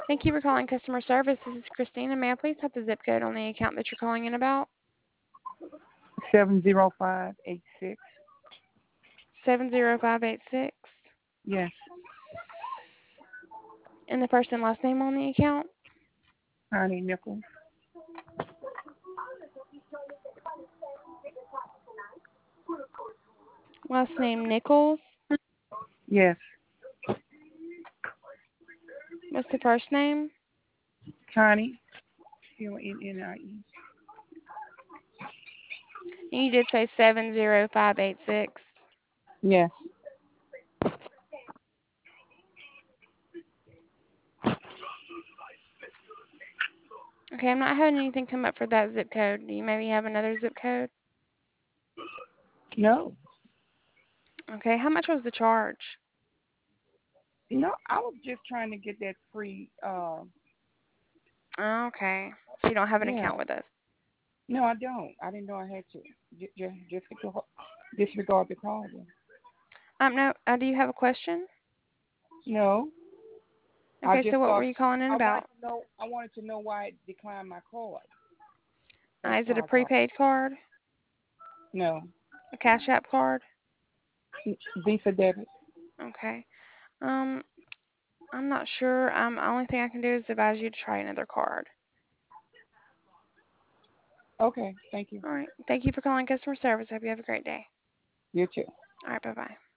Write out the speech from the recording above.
Thank you for calling customer service. This is Christina. May I please have the zip code on the account that you're calling in about? 70586. 70586. Yes. And the first and last name on the account? Connie Nichols. Last name Nichols. Yes. What's the first name? Connie. Connie. And you did say 70586. Yes. Okay, I'm not having anything come up for that zip code. Do you maybe have another zip code? No. Okay, how much was the charge? No, I was just trying to get that free. Okay, so you don't have an Yeah. account with us. No, I don't. I didn't know I had to. Disregard the call. Then. No, do you have a question? No, I Okay, just so what were thought you calling in I wanted about? to know. I wanted to know why it declined my card. That's Is it a why I called. prepaid card? No, A Cash App card? Visa debit. Okay. Um, I'm not sure. The only thing I can do is advise you to try another card. Okay, thank you. All right. Thank you for calling customer service. Hope you have a great day. You too. All right. Bye bye.